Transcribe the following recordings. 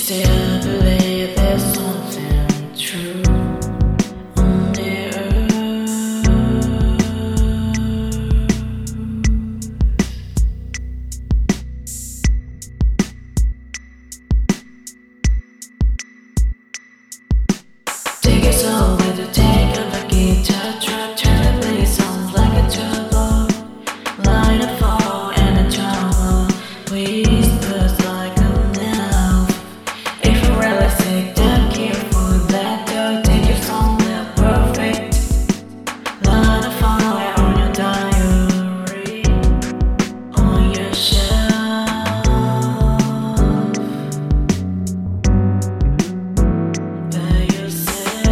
still believe there's something true on the earth? Take your soul with you, take up the guitar, try to play songs like a trouble, light a fall and a trouble, whispers like a now. If you're realistic, don't care for that girl, take your song, they're perfect. Light a fire on your diary, on your shelf. By yourself.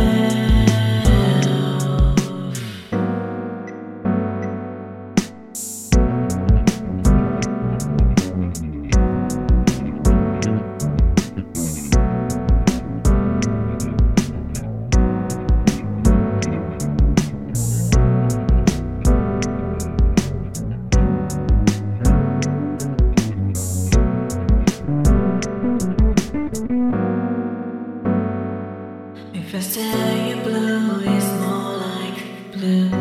If I say blue is more like blue,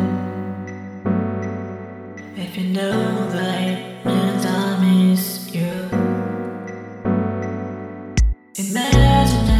if you know that means I miss you. Imagine